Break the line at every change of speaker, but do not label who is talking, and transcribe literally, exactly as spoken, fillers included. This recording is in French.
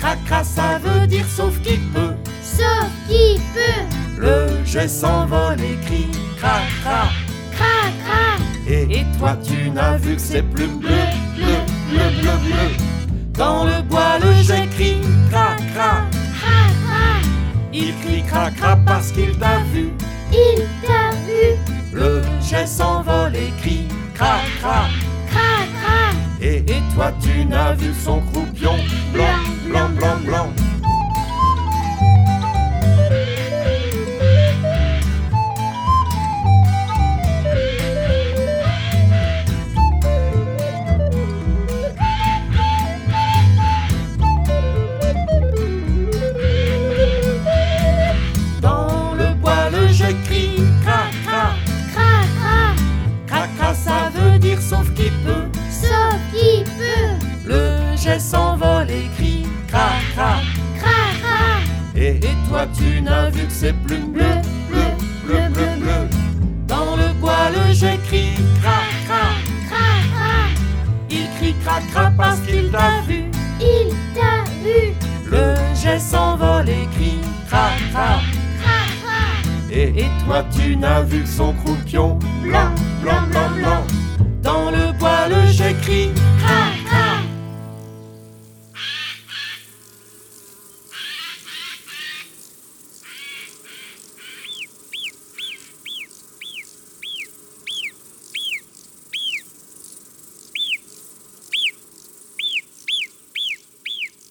Cra-cra, ça veut dire sauf qui peut.
Sauf qui peut.
Le jet s'envole et crie cra-cra.
Cra-cra.
Et, et toi tu n'as vu que ses plumes bleues, bleu, bleu, bleu, bleu. Dans le bois le jet crie cra-cra.
Cra-cra.
Il crie cra-cra parce qu'il t'a vu.
Il t'a vu.
Le jet s'envole et crie cra-cra.
Cra-cra.
Et, et toi tu n'as vu que son croupion blanc, blanc, blanc, blanc. Dans le bois le jet crie cra-cra.
Cra-cra.
Cra-cra, ça veut dire sauf qui peut.
Sauf qui peut.
Le jet s'envole et crie cra-cra.
Cra-cra.
Et, et toi tu n'as vu que ses plumes bleues, bleu, bleu, bleu, bleu. Dans le bois le jet crie cra-cra.
Cra-cra.
Il crie cra-cra parce qu'il t'a vu.
Il t'a vu.
Le jet s'envole et crie cra-cra.
Cra-cra.
Et, et toi tu n'as vu que son croupion blanc, blanc, blanc, blanc. Dans le bois le jet crie